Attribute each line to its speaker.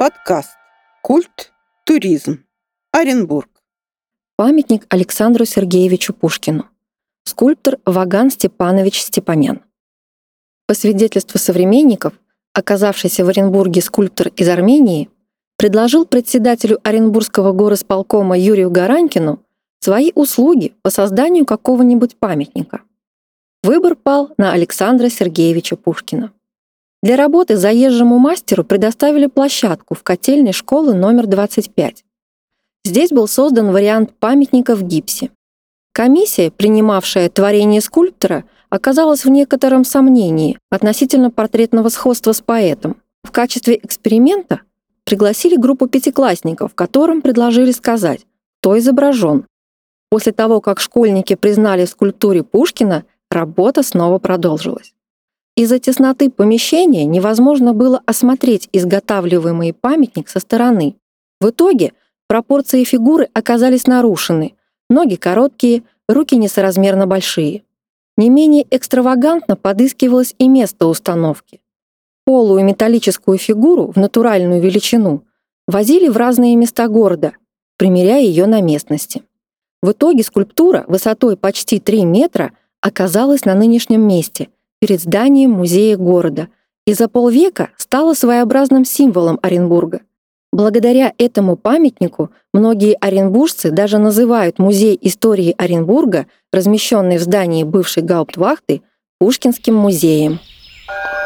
Speaker 1: Подкаст «Культ. Туризм. Оренбург».
Speaker 2: Памятник Александру Сергеевичу Пушкину. Скульптор Ваган Степанович Степанян. По свидетельству современников, оказавшийся в Оренбурге скульптор из Армении предложил председателю Оренбургского горосполкома Юрию Гаранькину свои услуги по созданию какого-нибудь памятника. Выбор пал на Александра Сергеевича Пушкина. Для работы заезжему мастеру предоставили площадку в котельной школы номер 25. Здесь был создан вариант памятника в гипсе. Комиссия, принимавшая творение скульптора, оказалась в некотором сомнении относительно портретного сходства с поэтом. В качестве эксперимента пригласили группу пятиклассников, которым предложили сказать, кто изображен. После того, как школьники признали в скульптуре Пушкина, работа снова продолжилась. Из-за тесноты помещения невозможно было осмотреть изготавливаемый памятник со стороны. В итоге пропорции фигуры оказались нарушены. Ноги короткие, руки несоразмерно большие. Не менее экстравагантно подыскивалось и место установки. Полую металлическую фигуру в натуральную величину возили в разные места города, примеряя ее на местности. В итоге скульптура высотой почти 3 метра оказалась на нынешнем месте, перед зданием музея города, и за полвека стала своеобразным символом Оренбурга. Благодаря этому памятнику многие оренбуржцы даже называют музей истории Оренбурга, размещенный в здании бывшей гауптвахты, Пушкинским музеем.